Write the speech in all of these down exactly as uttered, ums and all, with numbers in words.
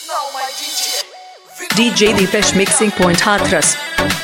D J Deepesh Mixing Point Hathras.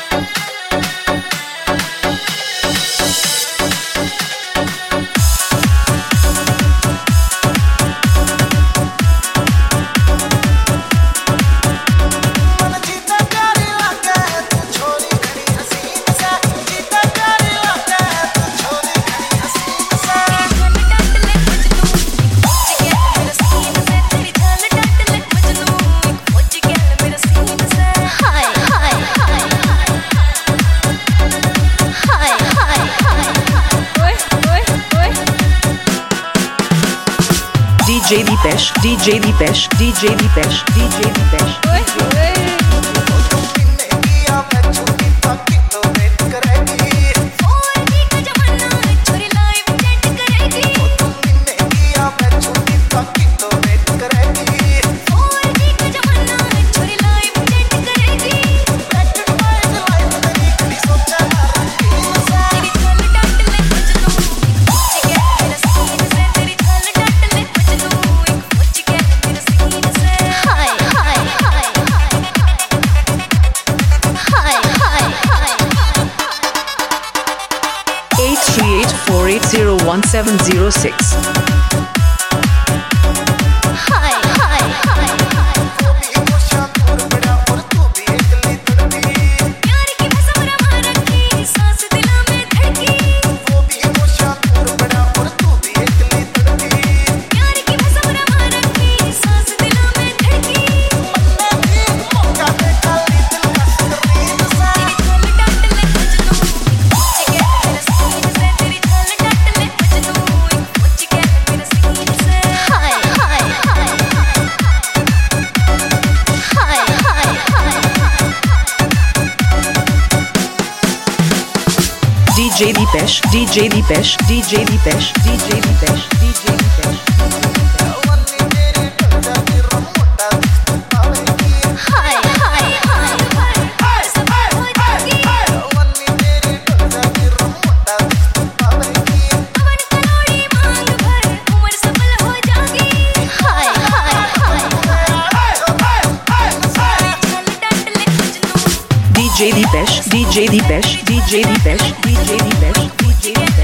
D J Deepesh, D J Deepesh, D J Deepesh, D J Deepesh. eight three eight four eight zero one seven zero six. D J Deepesh, D J Deepesh, D J Deepesh, D J Deepesh, D J Deepesh. D J Deepesh, D J Deepesh, D J Deepesh, D J Deepesh, D J Deepesh.